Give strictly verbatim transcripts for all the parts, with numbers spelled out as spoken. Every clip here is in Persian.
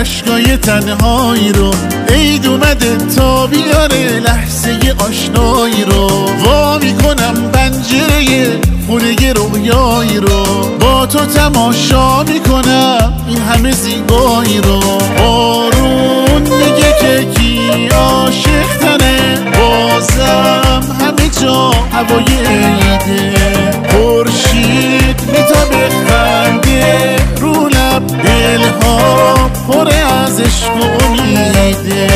اشکای تنهایی رو، عید اومده تا بیاره لحظه آشنایی رو. وا میکنم پنجره خونه رویایی رو، با تو تماشا میکنم این همه زیبایی رو. بارون میگه که کی عاشق تنه، بازم همه جا هوای عیده. خورشید میتابه خنده رو لب، دلها پر از عشق و امیده.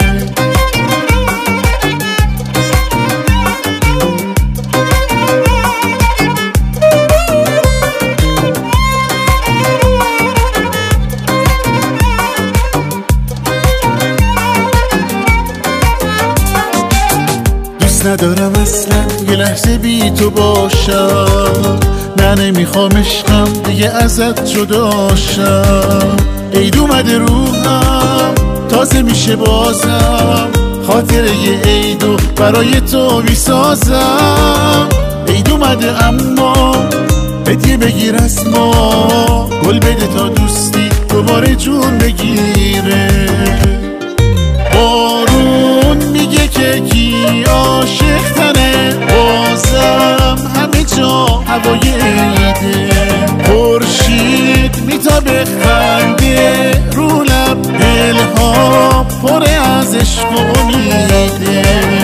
ندارم اصلا یه لحظه بی تو باشم، نه نمیخوام عشقم دیگه ازت جداشم. عید اومده روحم تازه میشه بازم، خاطره یه عیدو برای تو میسازم. عید اومده اما هدیه بگیر از ما، گل بده تا دوستی دوباره جون بگیره. بارون میگه که کی عاشق تنه، بازم همه جا هوای عیده. خورشید میتابه خنده رو لب، دلها پر از عشق و امیده.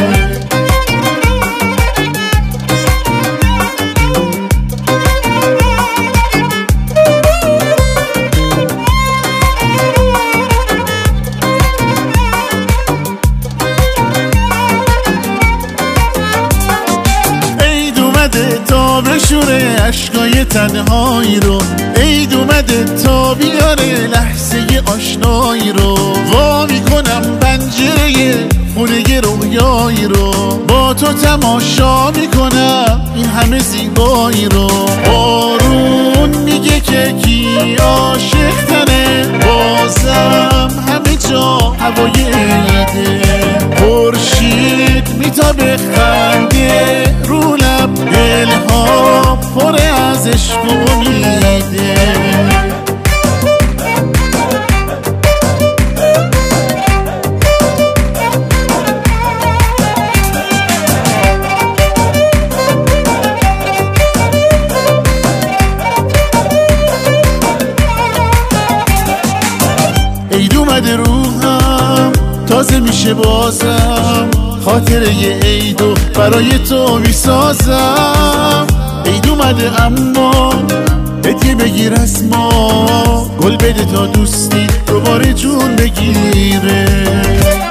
تا بشوره اشکای تنهایی رو، عید اومده تا بیاره لحظه آشنایی رو. وا میکنم پنجره خونه رویایی رو، با تو تماشا میکنم این همه زیبایی رو. بارون میگه که کی عاشق تنه، بازم همه جا هوای عیده. خورشید میتابه خنده رو لب، دلها پر از عشق و امیده. عید اومده روحم تازه میشه بازم، خاطره یه عیدو برای تو میسازم. عید اومده اما هدیه بگیر از ما، گل بده تا دوستی دوباره جون بگیره.